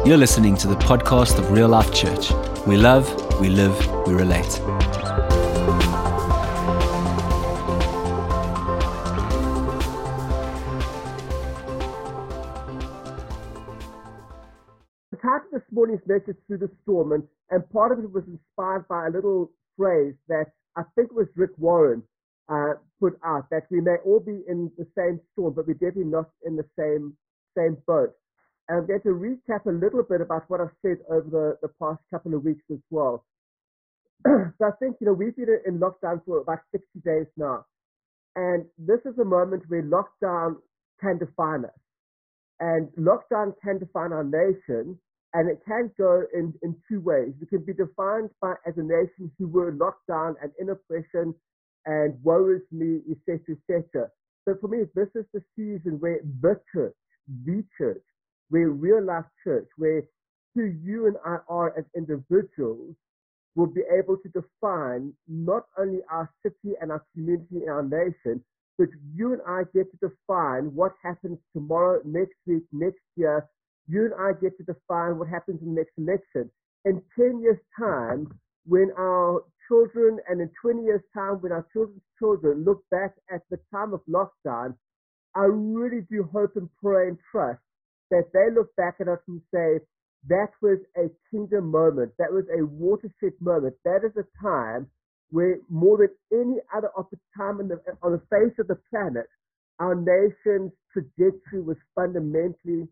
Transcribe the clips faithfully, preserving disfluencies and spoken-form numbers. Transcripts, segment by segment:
You're listening to the podcast of Real Life Church. We love, we live, we relate. I titled this morning's message Through the Storm, and, and part of it was inspired by a little phrase that I think it was Rick Warren uh, put out, that we may all be in the same storm, but we're definitely not in the same same boat. And I'm going to recap a little bit about what I've said over the, the past couple of weeks as well. So I think, you know, we've been in lockdown for about sixty days now. And this is a moment where lockdown can define us. And lockdown can define our nation, and it can go in, in two ways. We can be defined by as a nation who were locked down and in oppression and woe is me, et cetera, et cetera. So for me, this is the season where the church, the church, where Real Life Church, where who you and I are as individuals, will be able to define not only our city and our community and our nation, but you and I get to define what happens tomorrow, next week, next year. You and I get to define what happens in the next election. In ten years' time, when our children, and in twenty years' time, when our children's children look back at the time of lockdown, I really do hope and pray and trust that they look back at us and say, that was a kingdom moment. That was a watershed moment. That is a time where more than any other time on the, on the face of the planet, our nation's trajectory was fundamentally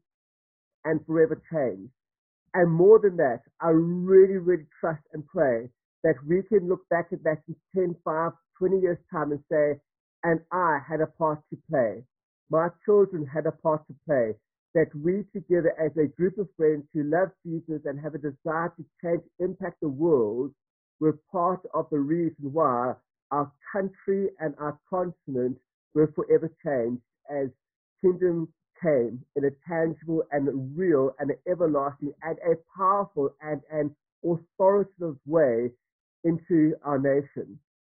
and forever changed. And more than that, I really, really trust and pray that we can look back at that in ten, five, twenty years' time and say, and I had a part to play. My children had a part to play. That we together as a group of friends who love Jesus and have a desire to change, impact the world, were part of the reason why our country and our continent were forever changed as kingdom came in a tangible and real and an everlasting and a powerful and an authoritative way into our nation.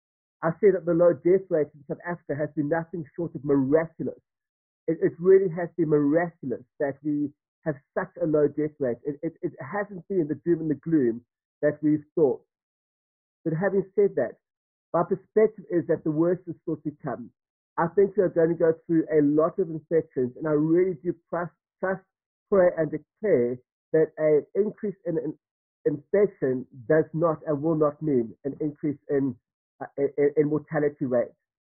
I say that the low death rate in South Africa has been nothing short of miraculous. It, it really has been miraculous that we have such a low death rate. It, it, it hasn't been the doom and the gloom that we've thought. But having said that, my perspective is that the worst is still to come. I think we're going to go through a lot of infections, and I really do trust, trust pray, and declare that an increase in, in infection does not and will not mean an increase in, uh, in, in mortality rate.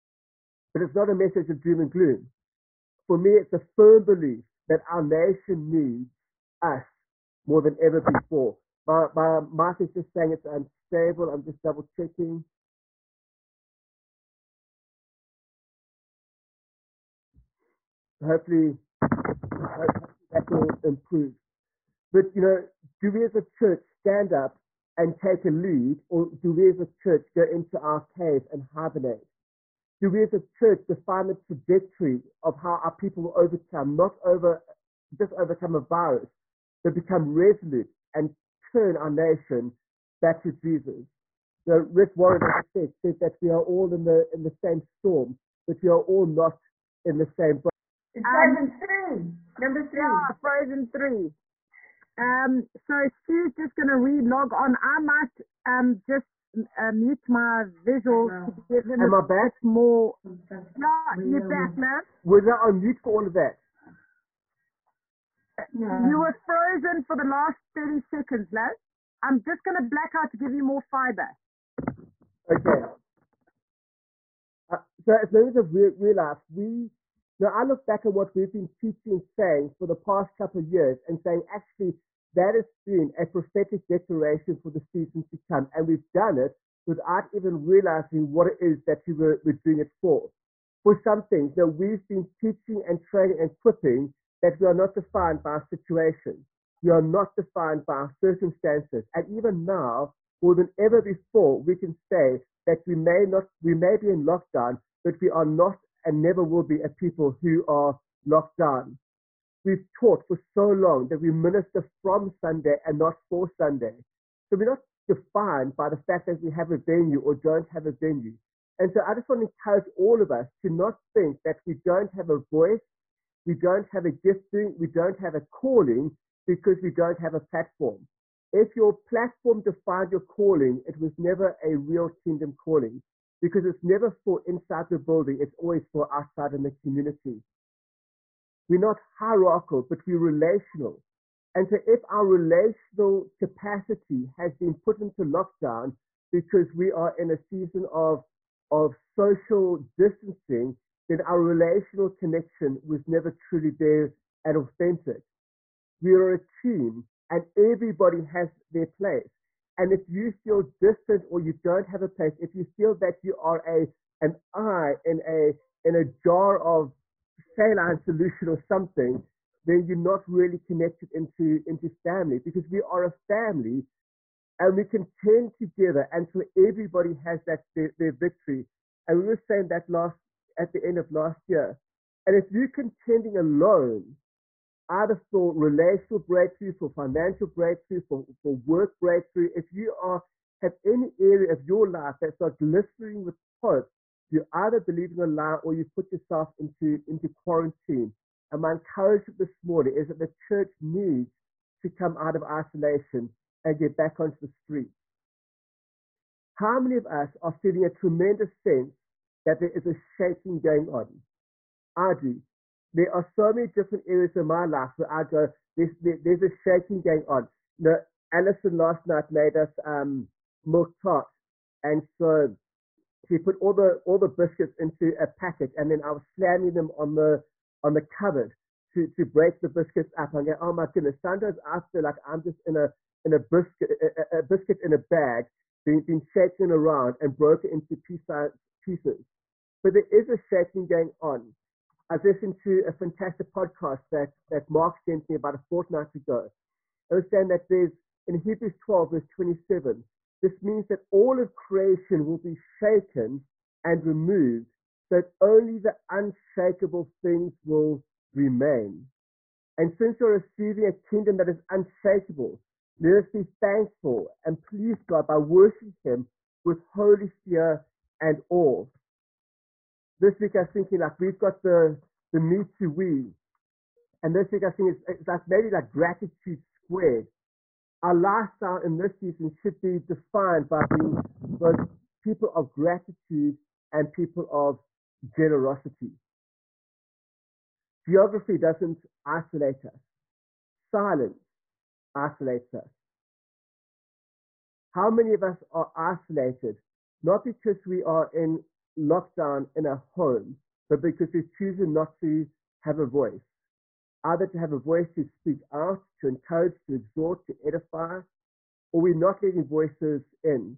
But it's not a message of doom and gloom. For me, it's a firm belief that our nation needs us more than ever before. My, my mic is just saying it's unstable. I'm just double checking. Hopefully, hopefully that will improve. But, you know, do we as a church stand up and take a lead, or do we as a church go into our cave and hibernate? Do we as a church define the trajectory of how our people will overcome, not over, just overcome a virus, but become resolute and turn our nation back to Jesus? So Rick Warren, as I said, said that we are all in the in the same storm, but we are all not in the same boat. It's Frozen um, three. Number three. Yeah, Frozen three. Um, so Stu's just going to re-log on. I might um, just uh, mute my visual to give him Am a I back? bit more. Yeah, you're back, man. Was I on mute for all of that? No. You were frozen for the last thirty seconds, lad. I'm just going to black out to give you more fiber. Okay. Uh, so as members of Real, Real Life, we, now I look back at what we've been teaching and saying for the past couple of years and saying, actually, that has been a prophetic declaration for the season to come. And we've done it without even realizing what it is that we were, we're doing it for. For some things, you know, we've been teaching and training and equipping that we are not defined by our situation. We are not defined by our circumstances. And even now, more than ever before, we can say that we may not, we may be in lockdown, but we are not and never will be a people who are locked down. We've taught for so long that we minister from Sunday and not for Sunday. So we're not defined by the fact that we have a venue or don't have a venue. And so I just want to encourage all of us to not think that we don't have a voice, we don't have a gifting, we don't have a calling, because we don't have a platform. If your platform defined your calling, it was never a real kingdom calling because it's never for inside the building. It's always for outside in the community. We're not hierarchical, but we're relational. And so if our relational capacity has been put into lockdown because we are in a season of, of social distancing, then our relational connection was never truly there and authentic. We are a team and everybody has their place. And if you feel distant or you don't have a place, if you feel that you are a an eye in a in a jar of saline solution or something, then you're not really connected into, into family, because we are a family and we contend together until everybody has that their, their victory. And we were saying that last at the end of last year. And if you're contending alone, either for relational breakthrough, for financial breakthrough, for, for work breakthrough, if you are have any area of your life that's not glistening with hope, you're either believing a lie or you put yourself into, into quarantine. And my encouragement this morning is that the church needs to come out of isolation and get back onto the streets. How many of us are feeling a tremendous sense that there is a shaking going on? I do. There are so many different areas in my life where I go, there's, there, there's a shaking going on. You know, Alison last night made us um, milk tarts, and so she put all the all the biscuits into a packet, and then I was slamming them on the on the cupboard to, to break the biscuits up. I go, oh my goodness! Sometimes I feel like I'm just in a in a biscuit a, a biscuit in a bag, being being shaken around and broken into pieces pieces. But there is a shaking going on. I listened to a fantastic podcast that, that Mark sent me about a fortnight ago. It was saying that there's, in Hebrews twelve, verse twenty-seven, this means that all of creation will be shaken and removed, so that only the unshakable things will remain. And since you're receiving a kingdom that is unshakable, let us be thankful and please God by worshiping Him with holy fear and awe. This week I was thinking like we've got the, the me to we. And this week I think it's, it's like maybe like gratitude squared. Our lifestyle in this season should be defined by being both people of gratitude and people of generosity. Geography doesn't isolate us. Silence isolates us. How many of us are isolated, not because we are in lockdown in a home, but because we've chosen not to have a voice? Either to have a voice to speak out, to encourage, to exhort, to edify, or we're not letting voices in.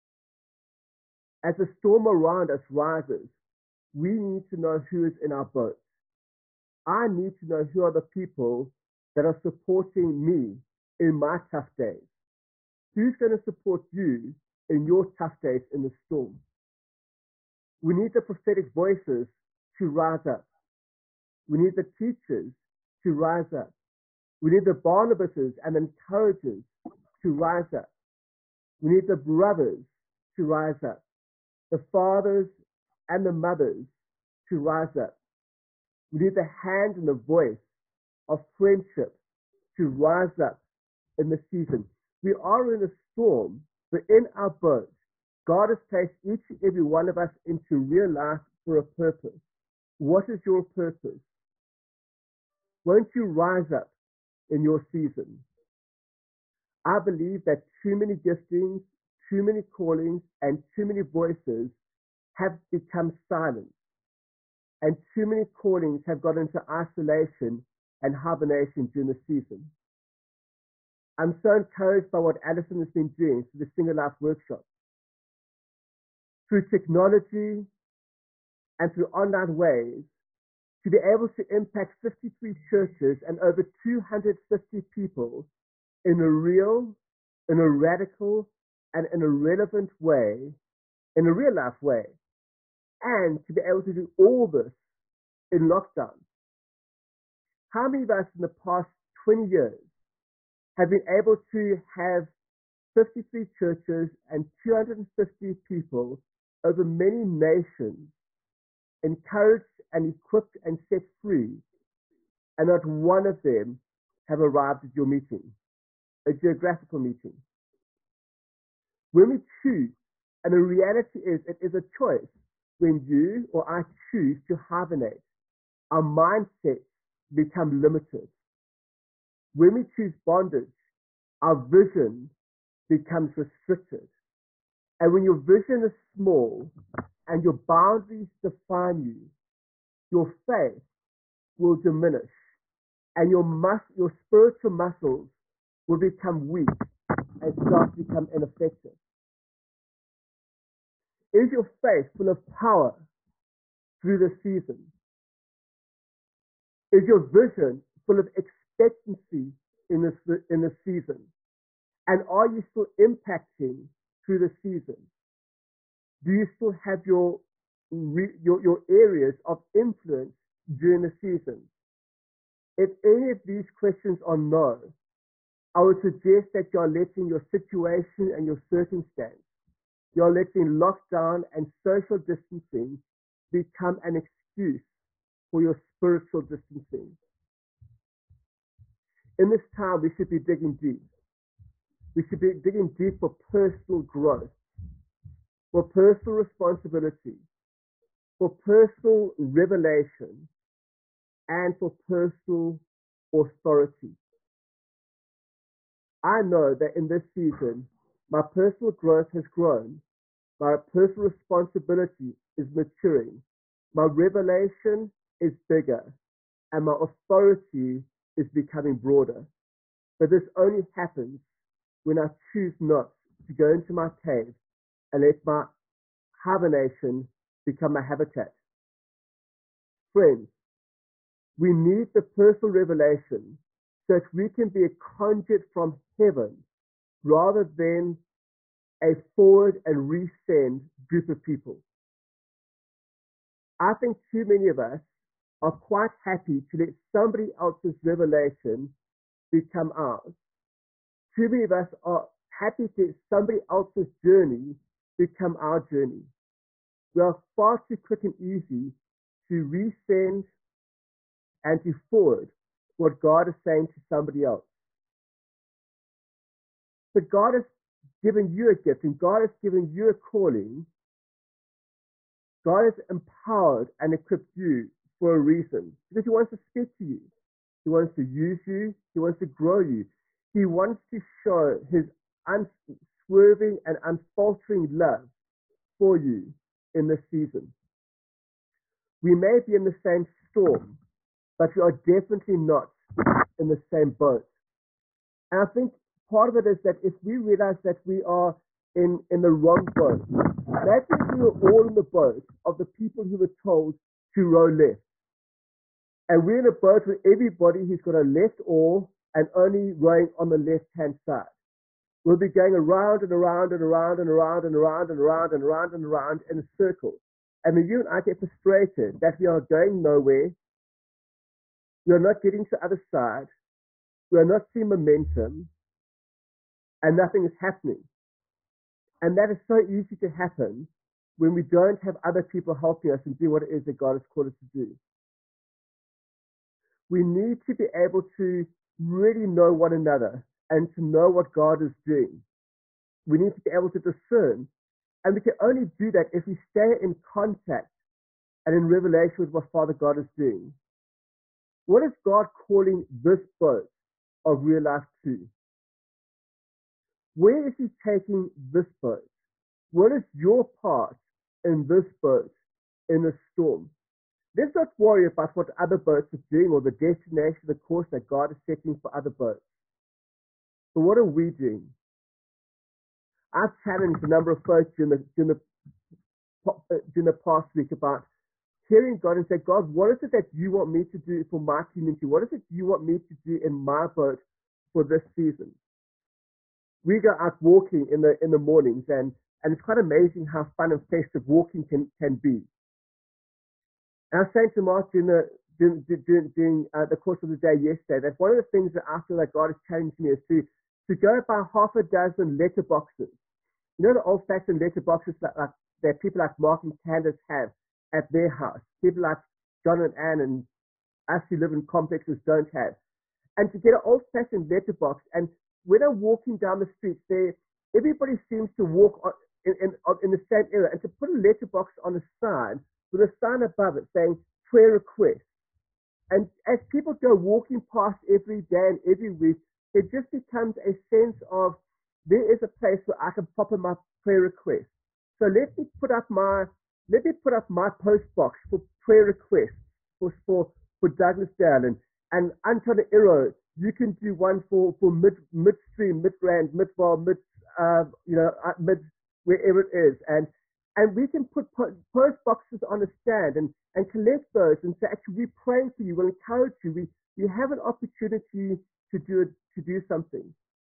As the storm around us rises, we need to know who is in our boat. I need to know who are the people that are supporting me in my tough days. Who's going to support you in your tough days in the storm? We need the prophetic voices to rise up. We need the teachers to rise up. We need the Barnabases and encouragers to rise up. We need the brothers to rise up. The fathers and the mothers to rise up. We need the hand and the voice of friendship to rise up in the season. We are in a storm, but in our boat, God has placed each and every one of us into real life for a purpose. What is your purpose? Won't you rise up in your season? I believe that too many giftings, too many callings, and too many voices have become silent. And too many callings have got into isolation and hibernation during the season. I'm so encouraged by what Alison has been doing through the Single Life Workshop. Through technology and through online ways, to be able to impact fifty-three churches and over two hundred fifty people in a real, in a radical, and in a relevant way, in a real life way, and to be able to do all this in lockdown. How many of us in the past twenty years have been able to have fifty-three churches and two hundred fifty people over many nations encouraged and equipped and set free, and not one of them have arrived at your meeting, a geographical meeting. When we choose, and the reality is it is a choice, when you or I choose to hibernate, our mindsets become limited. When we choose bondage, our vision becomes restricted. And when your vision is small and your boundaries define you, your faith will diminish and your mus- your spiritual muscles will become weak and start to become ineffective. Is your faith full of power through the season? Is your vision full of expectancy in this in the season? And are you still impacting through the season? Do you still have your your, your areas of influence during the season? If any of these questions are no, I would suggest that you are letting your situation and your circumstance, you're letting lockdown and social distancing become an excuse for your spiritual distancing. In this time, we should be digging deep. We should be digging deep for personal growth, for personal responsibility, for personal revelation, and for personal authority. I know that in this season, my personal growth has grown, my personal responsibility is maturing, my revelation is bigger, and my authority is becoming broader. But this only happens when I choose not to go into my cave and let my hibernation become my habitat. Friends, we need the personal revelation so that we can be a conduit from heaven rather than a forward and resend group of people. I think too many of us are quite happy to let somebody else's revelation become ours. Too many of us are happy to let somebody else's journey become our journey. We are far too quick and easy to resend and to forward what God is saying to somebody else. But God has given you a gift and God has given you a calling. God has empowered and equipped you for a reason, because He wants to speak to you. He wants to use you. He wants to grow you. He wants to show His unswerving and unfaltering love for you in this season. We may be in the same storm, but we are definitely not in the same boat. And I think part of it is that if we realize that we are in, in the wrong boat, that means we are all in the boat of the people who were told to row left. And we're in a boat with everybody who's got a left oar and only rowing on the left-hand side. We'll be going around and around and around and around and around and around and around and around in a circle. And when you and I get frustrated that we are going nowhere, we are not getting to the other side, we are not seeing momentum, and nothing is happening. And that is so easy to happen when we don't have other people helping us and do what it is that God has called us to do. We need to be able to really know one another and to know what God is doing. We need to be able to discern. And we can only do that if we stay in contact and in revelation with what Father God is doing. What is God calling this boat of real life to? Where is He taking this boat? What is your part in this boat in the storm? Let's not worry about what other boats are doing or the destination, the course that God is setting for other boats. But what are we doing? I've challenged a number of folks during the, during the, during the past week about hearing God and say, God, what is it that you want me to do for my community? What is it you want me to do in my boat for this season? We go out walking in the in the mornings, and, and it's quite amazing how fun and festive walking can, can be. And I was saying to Mark during the, during, during, during uh, the course of the day yesterday that one of the things that I feel like God has challenged me is to, to go by half a dozen letterboxes. You know the old-fashioned letterboxes that, like, that people like Mark and Candace have at their house. People like John and Anne and us who live in complexes don't have. and to get an old-fashioned letterbox. And when I'm walking down the street, there everybody seems to walk on, in, in, in the same area, and to put a letterbox on a sign with a sign above it saying prayer request. And as people go walking past every day and every week, it just becomes a sense of there is a place where I can pop in my prayer request. So let me put up my let me put up my post box for prayer requests for for, for Douglas Dale and and Anton Iro. You can do one for for mid midstream, mid Rand, mid bar, mid uh, you know uh, mid wherever it is, and and we can put po- post boxes on a stand and and collect those and say, actually, we're praying for you, we'll encourage you. We we have an opportunity to do it, to do something.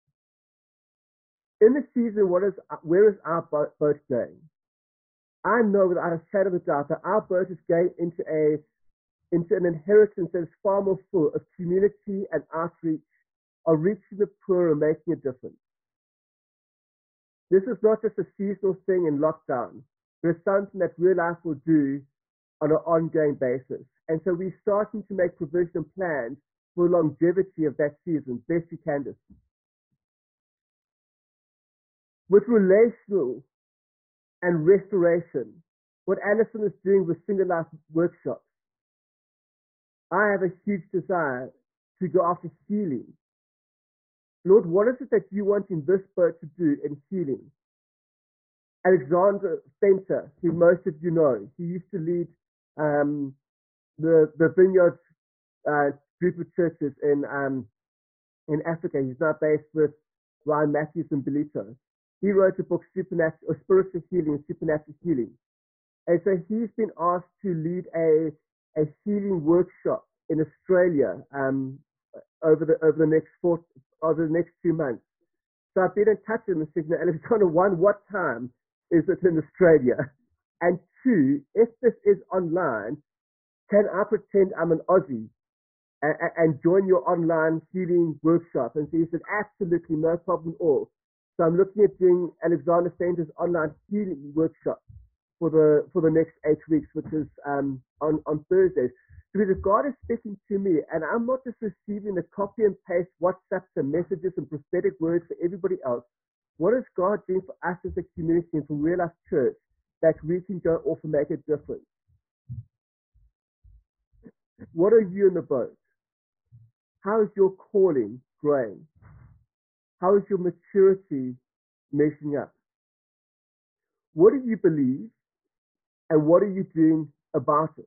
In the season, what is where is our boat going? I know without a shadow of a doubt that our boat is going into a into an inheritance that is far more full of community and outreach, of reaching the poor and making a difference. This is not just a seasonal thing in lockdown, but it's something that Real Life will do on an ongoing basis. And so we're starting to make provision and plans for the longevity of that season, best we can do. With relational and restoration, what Alison is doing with Single Life workshops, I have a huge desire to go after healing. Lord, what is it that you want in this boat to do in healing? Alexander Spencer, who most of you know, he used to lead um, the the Vineyard uh, group of churches in um, in Africa. He's now based with Ryan Matthews and Belito. He wrote a book, Supernatural or Spiritual Healing and Supernatural Healing. And so he's been asked to lead a a healing workshop in Australia um, over the over the next four over the next two months. So I've been in touch with him and said, no, Alexander, one, what time is it in Australia? And two, if this is online, can I pretend I'm an Aussie and, and join your online healing workshop? And so he said, absolutely, no problem at all. So I'm looking at doing Alexander Spencer's online healing workshop for the for the next eight weeks, which is um, on, on Thursdays. Because God is speaking to me, and I'm not just receiving the copy and paste WhatsApps and messages and prophetic words for everybody else. What is God doing for us as a community and for Real Life Church that we can go off and make a difference? What are you in the boat? How is your calling growing? How is your maturity measuring up? What do you believe, and what are you doing about it?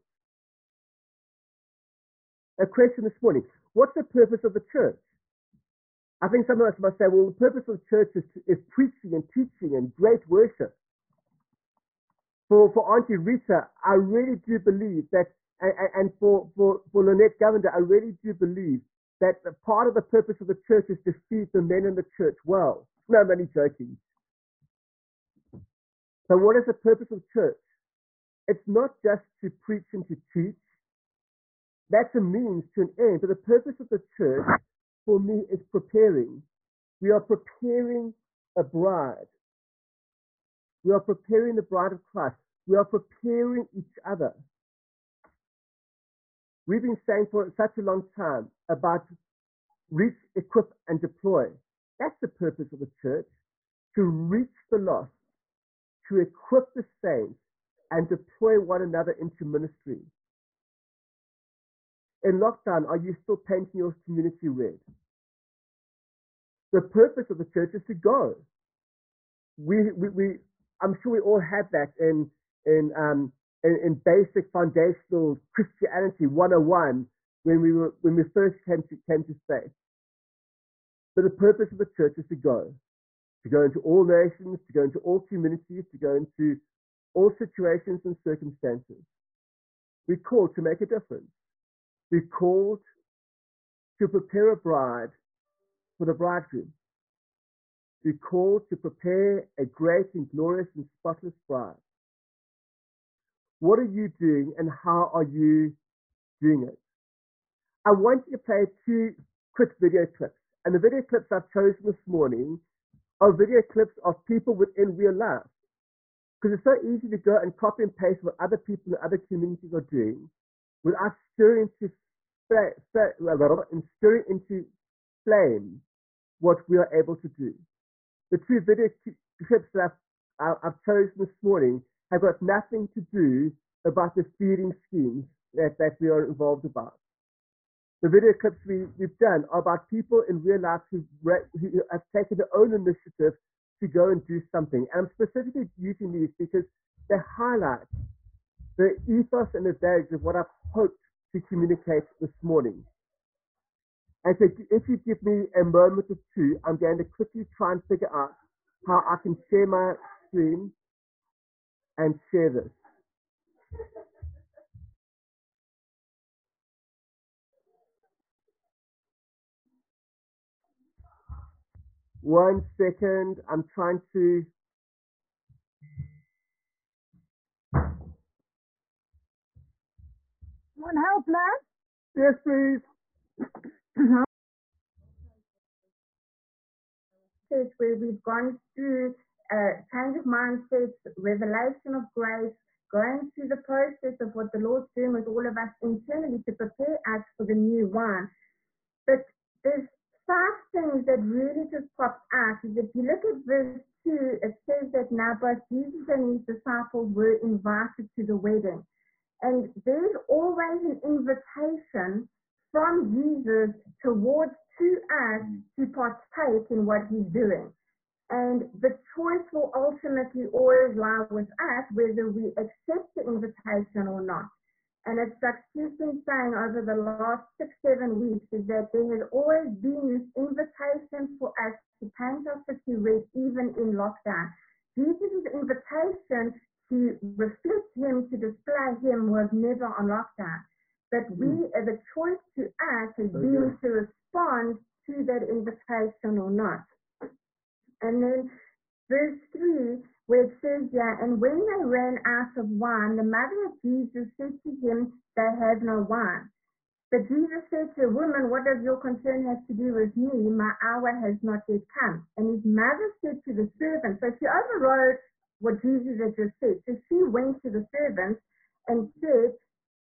A question this morning: what's the purpose of the church? I think some of us must say, well, the purpose of the church is, is preaching and teaching and great worship. For for Auntie Rita, I really do believe that, and, and for, for, for Lynette Govender, I really do believe that the part of the purpose of the church is to feed the men in the church well. No, I'm only joking. So what is the purpose of the church? It's not just to preach and to teach. That's a means to an end. But the purpose of the church, for me, is preparing. We are preparing a bride. We are preparing the bride of Christ. We are preparing each other. We've been saying for such a long time about reach, equip, and deploy. That's the purpose of the church, to reach the lost, to equip the saints, and deploy one another into ministry. In lockdown, are you still painting your community red? The purpose of the church is to go. We, we, we I'm sure we all had that in in um in, in basic foundational Christianity one oh one when we were when we first came to came to faith. But the purpose of the church is to go, to go into all nations, to go into all communities, to go into all situations and circumstances. We're called to make a difference. We're called to prepare a bride for the bridegroom. We're called to prepare a great and glorious and spotless bride. What are you doing, and how are you doing it? I want you to play two quick video clips. And the video clips I've chosen this morning are video clips of people within Real Life. Because it's so easy to go and copy and paste what other people in other communities are doing without stirring to stir, stir, and stirring into flame what we are able to do. The two video clips that I've, I've chosen this morning have got nothing to do about the feeding schemes that, that we are involved about. The video clips we, we've done are about people in real life who, who have taken their own initiative to go and do something. And I'm specifically using these because they highlight the ethos and the values of what I've hoped to communicate this morning. And so if you give me a moment or two, I'm going to quickly try and figure out how I can share my screen and share this. One second, I'm trying to. Want help, lad? Yes, please. Where we've gone through a change of mindsets, revelation of grace, going through the process of what the Lord's doing with all of us internally to prepare us for the new wine. But there's five things that really just popped out. Is if you look at verse two, it says that now both Jesus and his disciples were invited to the wedding. And there's always an invitation from Jesus towards to us to partake in what he's doing. And the choice will ultimately always lie with us whether we accept the invitation or not. And it's like she's been saying over the last six, seven weeks is that there has always been this invitation for us to paint our city red even in lockdown. Jesus' invitation to reflect him, to display him was never on lockdown. But we, uh, the choice to us has been to respond to that invitation or not. And then verse three, where it says, yeah, and when they ran out of wine, the mother of Jesus said to him, they have no wine. But Jesus said to the woman, what does your concern have to do with me? My hour has not yet come. And his mother said to the servants, so she overrode what Jesus had just said. So she went to the servants and said,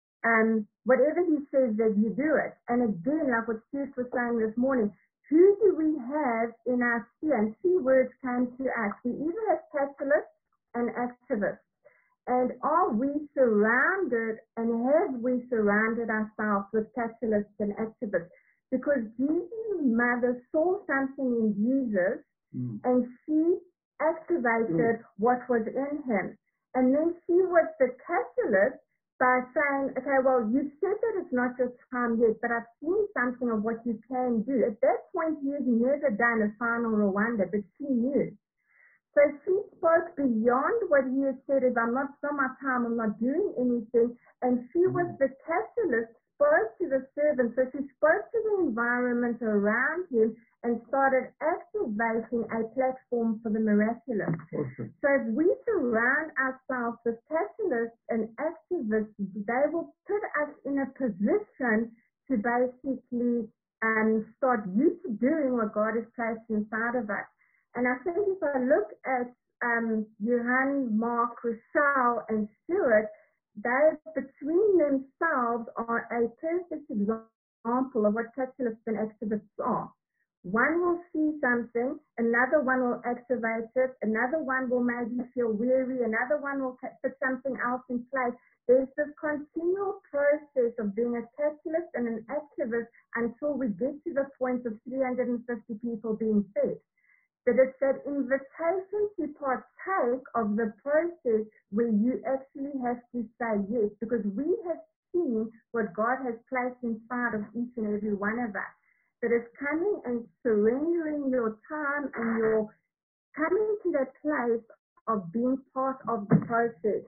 um, whatever he says that you do it. And again, like what Steve was saying this morning, who do we have in our sphere? And two words came to us. We either have catalysts and activists. And are we surrounded and have we surrounded ourselves with catalysts and activists? Because Jesus' mother saw something in Jesus mm. and she activated mm. what was in him. And then she was the catalyst by saying, okay, well, you said that it's not your time yet, but I've seen something of what you can do. At that point, he had never done a sign or a wonder, but she knew. So she spoke beyond what he had said, if I'm not on my time, I'm not doing anything. And she was the catalyst, spoke to the servant. So she spoke to the environment around him and started activating a platform for the miraculous. Awesome. So if we surround ourselves with catalysts and activists, they will put us in a position to basically um, start used to doing what God has placed inside of us. And I think if I look at um, Johan, Mark, Rochelle, and Stuart, they between themselves are a perfect example of what catalysts and activists are. One will see something, another one will activate it, another one will maybe feel weary, another one will put something else in place. There's this continual process of being a catalyst and an activist until we get to the point of three hundred fifty people being fed. But it's that invitation to partake of the process where you actually have to say yes, because we have seen what God has placed inside of each and every one of us. That it's coming and surrendering your time and your coming to that place of being part of the process.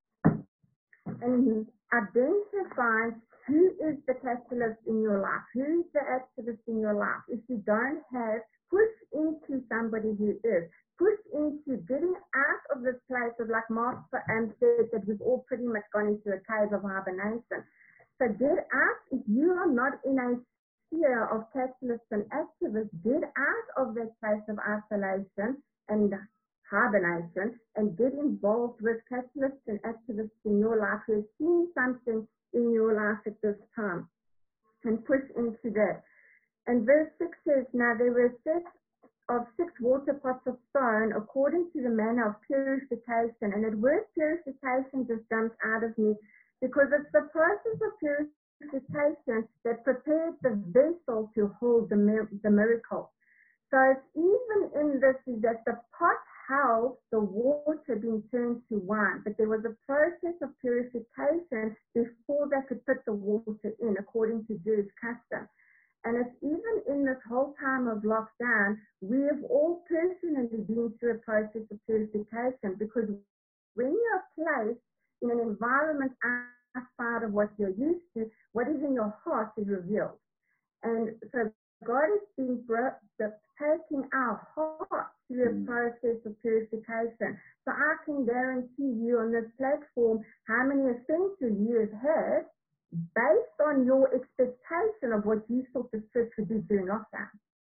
And identify who is the catalyst in your life, who is the activist in your life. If you don't have, push into somebody who is. Push into getting out of this place of, like Mark um, said, that we've all pretty much gone into a cave of hibernation. So get out. If you are not in a sphere of catalysts and activists, get out of that place of isolation and hibernation and get involved with catalysts and activists in your life who have seen something in your life at this time. and push into this. And verse six says, now there were six of six water pots of stone according to the manner of purification. And the word purification just jumps out of me because it's the process of purification that prepares the vessel to hold the, the miracle. So it's even in this is that the pot held the water being turned to wine, but there was a process of purification before they could put the water in, according to Jewish custom. And it's even in this whole time of lockdown, we have all personally been through a process of purification, because when you're placed in an environment outside of what you're used to, what is in your heart is revealed. And so God has been taking our heart through a process of purification. So I can guarantee you on this platform how many offenses you have had based on your expectation of what you thought the church would do during lockdown.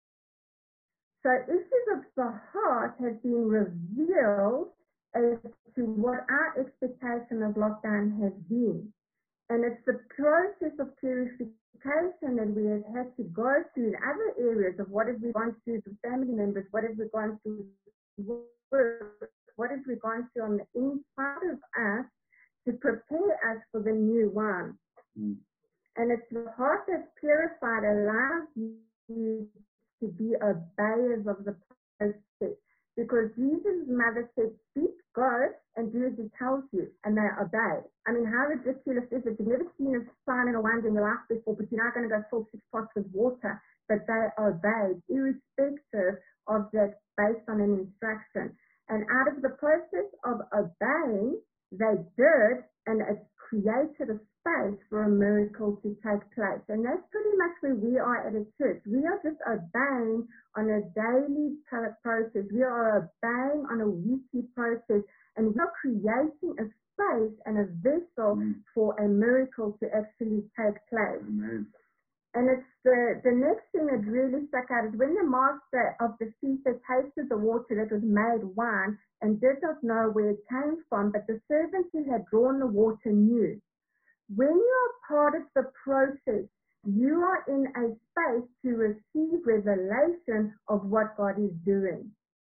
So issues of the heart have been revealed as to what our expectation of lockdown has been. And it's the process of purification that we have had to go through in other areas of what have we gone through with family members, what have we gone through with work, what have we gone through on the inside of us to prepare us for the new one. Mm. And it's the heart that's purified allows you to be obeyers of the process. Because Jesus' mother said, speak, go, and do as he tells you, and they obey. I mean, how ridiculous is it? You've never seen a sign and a wonder in your life before, but you're not going to go fill six pots with water. But they obeyed, irrespective of that, based on an instruction. And out of the process of obeying, they did, and it created a space for a miracle to take place. And that's pretty much where we are at a church. We are just obeying on a daily process. We are obeying on a weekly process, and we are creating a space and a vessel mm. for a miracle to actually take place. Amen. And it's the, the next thing that really stuck out is when the master of the feast had tasted the water that was made wine and did not know where it came from, but the servant who had drawn the water knew. When you are part of the process, you are in a space to receive revelation of what God is doing.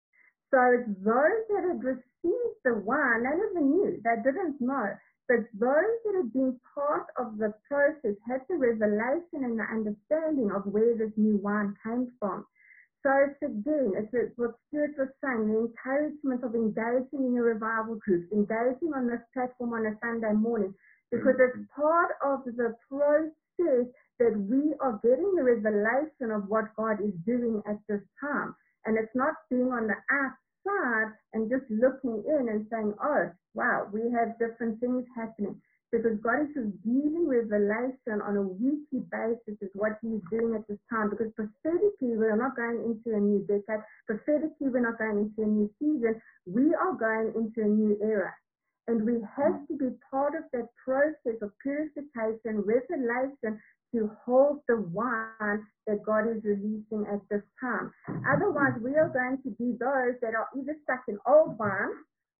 So it's those that had received the wine, they never knew, they didn't know. But those that had been part of the process had the revelation and the understanding of where this new wine came from. So it's again, it's what Stuart was saying, the encouragement of engaging in your revival groups, engaging on this platform on a Sunday morning, because it's part of the process that we are getting the revelation of what God is doing at this time. And it's not being on the outside and just looking in and saying, oh, wow, we have different things happening. Because God is revealing revelation on a weekly basis is what he's doing at this time. Because prophetically, we're not going into a new decade. Prophetically, we're not going into a new season. We are going into a new era. And we have to be part of that process of purification, revelation, to hold the wine that God is releasing at this time. Otherwise, we are going to be those that are either stuck in old wine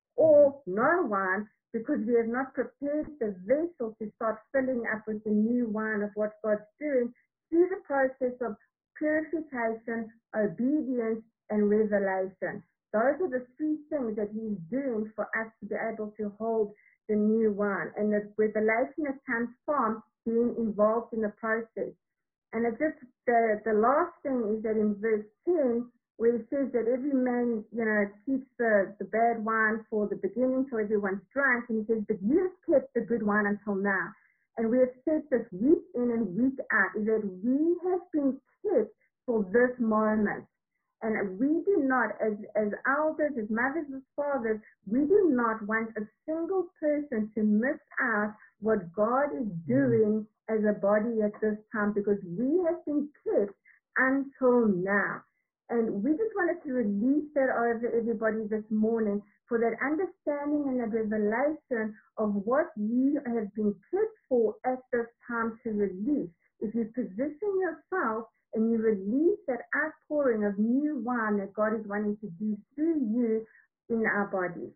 or no wine, because we have not prepared the vessel to start filling up with the new wine of what God's doing through the process of purification, obedience, and revelation. Those are the three things that he's doing for us to be able to hold the new wine. And the revelation that comes from being involved in the process. And it just, the, the last thing is that in verse ten, where it says that every man, you know, keeps the, the bad wine for the beginning till everyone's drunk. And he says, but you have kept the good wine until now. And we have said this week in and week out, is that we have been kept for this moment. And we do not, as, as elders, as mothers, as fathers, we do not want a single person to miss out what God is doing as a body at this time, because we have been kept until now. And we just wanted to release that over everybody this morning for that understanding and that revelation of what you have been kept for at this time to release. If you position yourself and you release that outpouring of new wine that God is wanting to do through you in our bodies.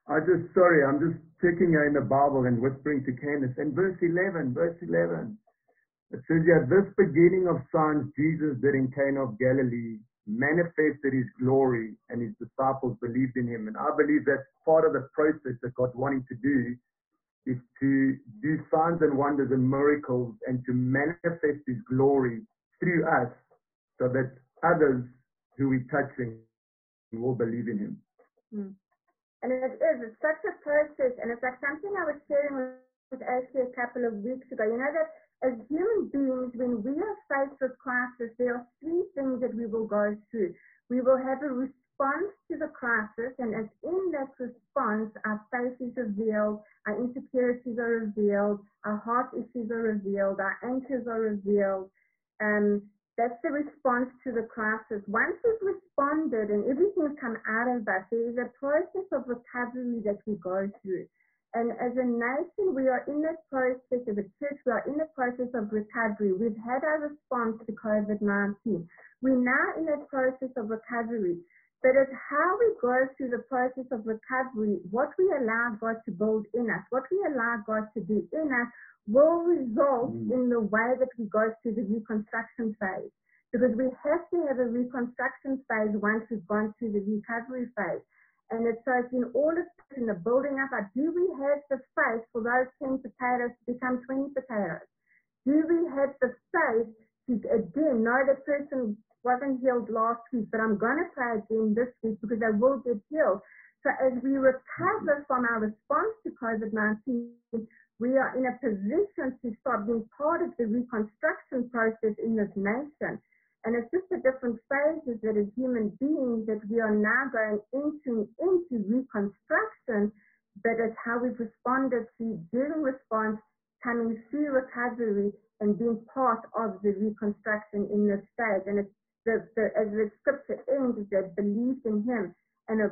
I just, sorry, I'm just checking here in the Bible and whispering to Candace. And verse eleven, verse eleven, it says here, this beginning of signs Jesus did in Cana of Galilee manifested his glory, and his disciples believed in him. And I believe that's part of the process that God's wanting to do, is to do signs and wonders and miracles and to manifest his glory through us so that others who we're touching will believe in him. Mm. And it is, it's such a process, and it's like something I was sharing with, with Ashley a couple of weeks ago. You know that as human beings, when we are faced with crisis, there are three things that we will go through. We will have a response to the crisis, and as in that response, our faith is revealed, our insecurities are revealed, our heart issues are revealed, our anchors are revealed. Um, that's the response to the crisis. Once we've responded and everything's come out of us, there is a process of recovery that we go through. And as a nation, we are in that process, as a church, we are in the process of recovery. We've had our response to COVID nineteen. We're now in that process of recovery. But it's how we go through the process of recovery, what we allow God to build in us, what we allow God to do in us, will result mm. in the way that we go through the reconstruction phase. Because we have to have a reconstruction phase once we've gone through the recovery phase. And it's so it's in all of this, in the building up, like, do we have the faith for those ten potatoes to become twenty potatoes? Do we have the faith to, again, know that person wasn't healed last week, but I'm going to pray again this week because they will get healed. So as we recover from our response to COVID nineteen, we are in a position to start being part of the reconstruction process in this nation. And it's just the different phases that as human beings that we are now going into, into reconstruction, but it's how we've responded to during response, coming through recovery and being part of the reconstruction in this stage. And it's the, the as the scripture ends, is that believed in him. And a,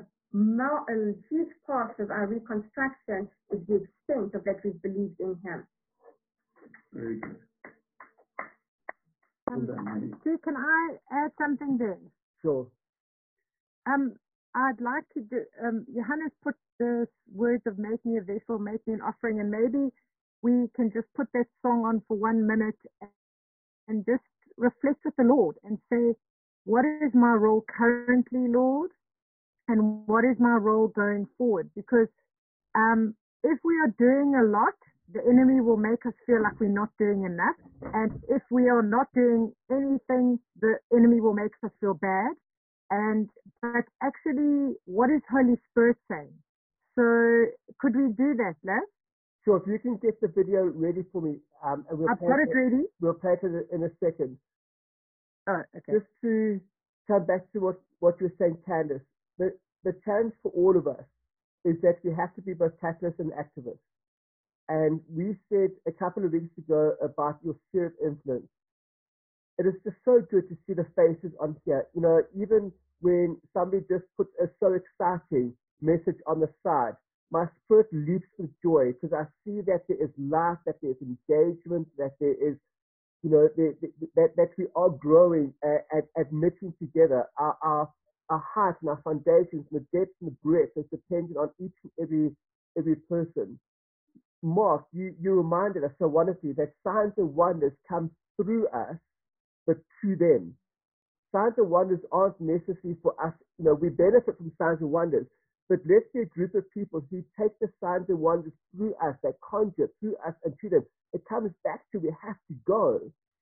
a huge part of our reconstruction is the extent of that we've believed in him. Very good. Um, Stu, can I add something there? Sure. Um, I'd like to do, um, Johannes put the words of make me a vessel, make me an offering, and maybe we can just put that song on for one minute and just reflect with the Lord and say, what is my role currently, Lord? And what is my role going forward? Because um, if we are doing a lot, the enemy will make us feel like we're not doing enough. And if we are not doing anything, the enemy will make us feel bad. And but actually, what is Holy Spirit saying? So could we do that, Les? Sure, if you can get the video ready for me. Um, and we'll I've got it ready. We'll play it in a second. Oh, okay. Just to come back to what, what you're saying, Candace, the, the challenge for all of us is that we have to be both catalysts and activists. And we said a couple of weeks ago about your sphere of influence. It is just so good to see the faces on here. You know, even when somebody just puts a so exciting message on the side, my spirit leaps with joy because I see that there is life, that there is engagement, that there is, you know, the, the, that, that we are growing and, and knitting together. Our, our, our heart and our foundations, and the depth and the breadth is dependent on each and every, every person. Mark, you, you reminded us so wonderfully that signs and wonders come through us, but to them. Signs and wonders aren't necessary for us. You know, we benefit from signs and wonders, but let's be a group of people who take the signs and wonders through us, that conjure through us and to them. It comes back to we have to go.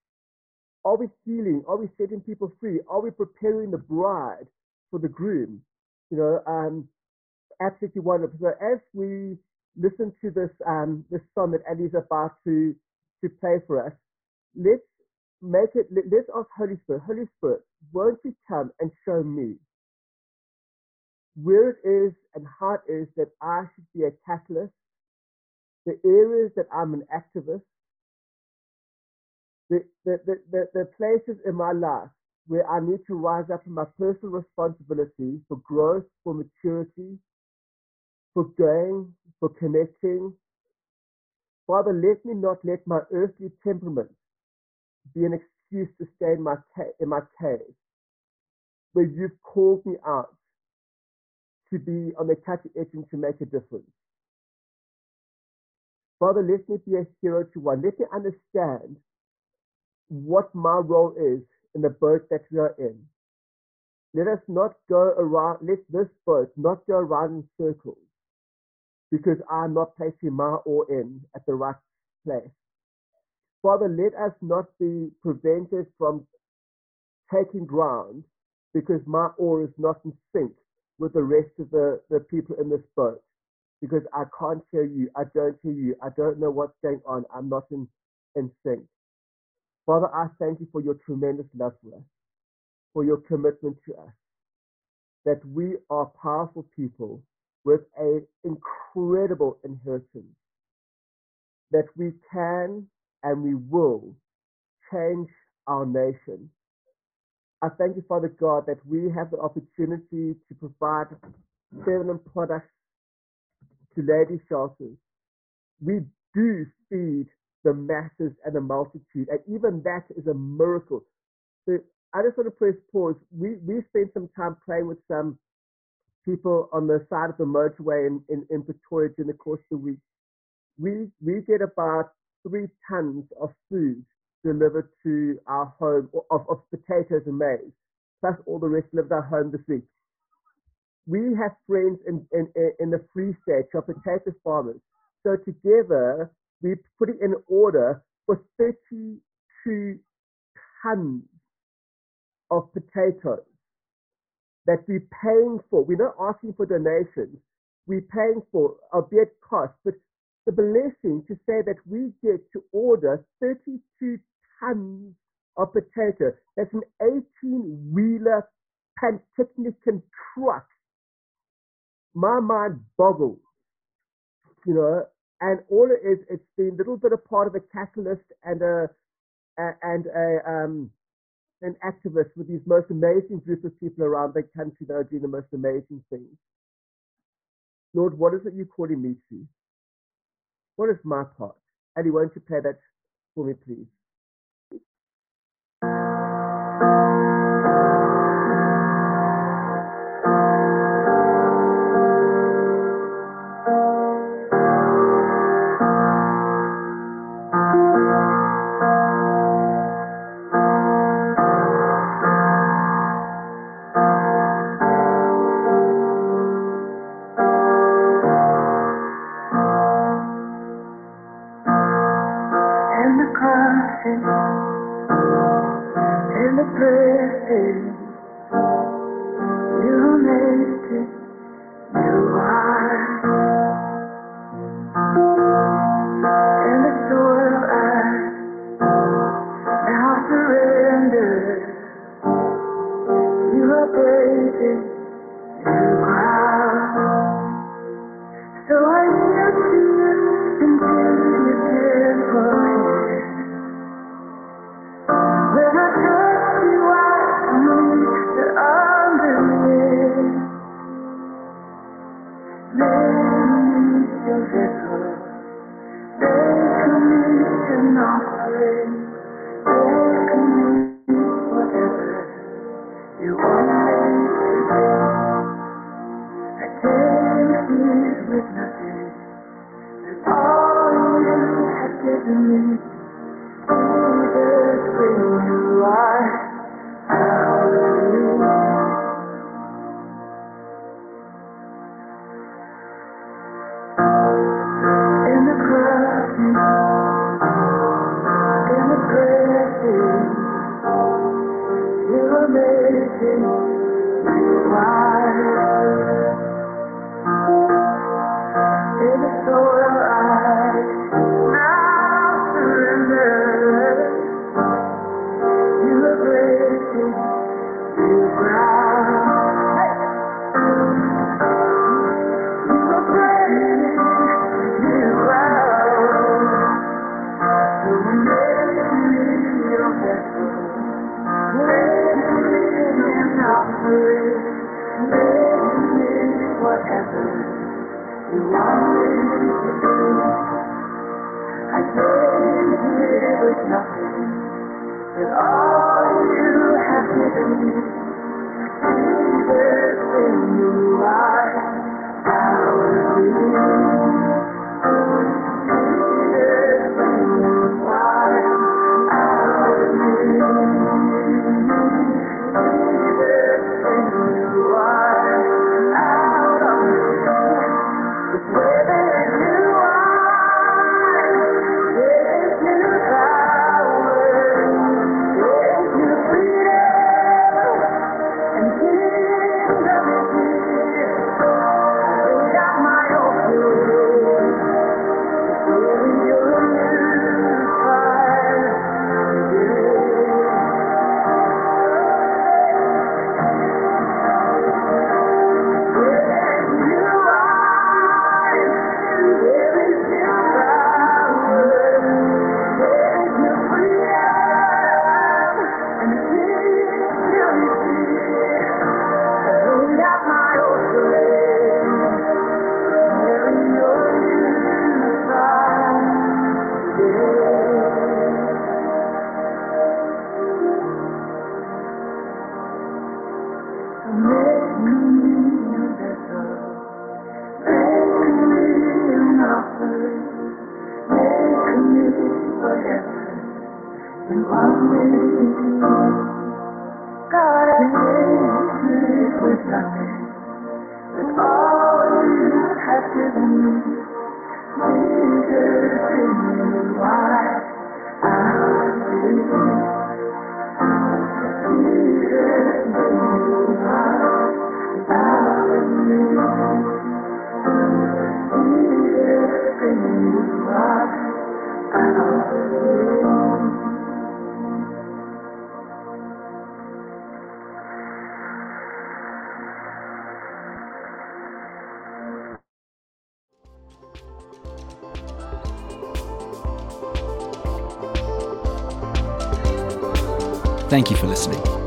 Are we healing? Are we setting people free? Are we preparing the bride for the groom? You know, um, absolutely wonderful. So as we listen to this um, this song that Ali's about to to play for us, let's make it. Let, let's ask Holy Spirit. Holy Spirit, won't you come and show me where it is and how it is that I should be a catalyst, the areas that I'm an activist, the the the, the, the places in my life where I need to rise up in my personal responsibility for growth, for maturity, for going, for connecting. Father, let me not let my earthly temperament be an excuse to stay in my, ca- in my cave, where you've called me out to be on the cutting edge and to make a difference. Father, let me be a hero to one. Let me understand what my role is in the boat that we are in. Let us not go around, let this boat not go around in circles because I'm not placing my oar in at the right place. Father, let us not be prevented from taking ground because my oar is not in sync with the rest of the, the people in this boat. Because I can't hear you, I don't hear you, I don't know what's going on, I'm not in, in sync. Father, I thank you for your tremendous love for us, for your commitment to us, that we are powerful people with an incredible inheritance, that we can and we will change our nation. I thank you, Father God, that we have the opportunity to provide feminine products to lady shelters. We do feed the masses and the multitude, and even that is a miracle. So I just want to press pause. We we spent some time playing with some people on the side of the motorway in, in, in Pretoria during the course of the week. We we get about three tons of food delivered to our home of, of potatoes and maize, plus all the rest lives our home this week. We have friends in, in, in the Free State who are potato farmers. So together, we put it in order for thirty-two tons of potatoes that we're paying for. We're not asking for donations. We're paying for, albeit cost, but the blessing to say that we get to order thirty-two tons of potato. That's an eighteen-wheeler Pantechnicon truck. My mind boggles, you know, and all it is, it's been a little bit of part of a catalyst and a, a and a um an activist with these most amazing group of people around the country that are doing the most amazing things. Lord, what is it you're calling me to? What is my part? Eddie, won't you play that for me, please? Thank you for listening.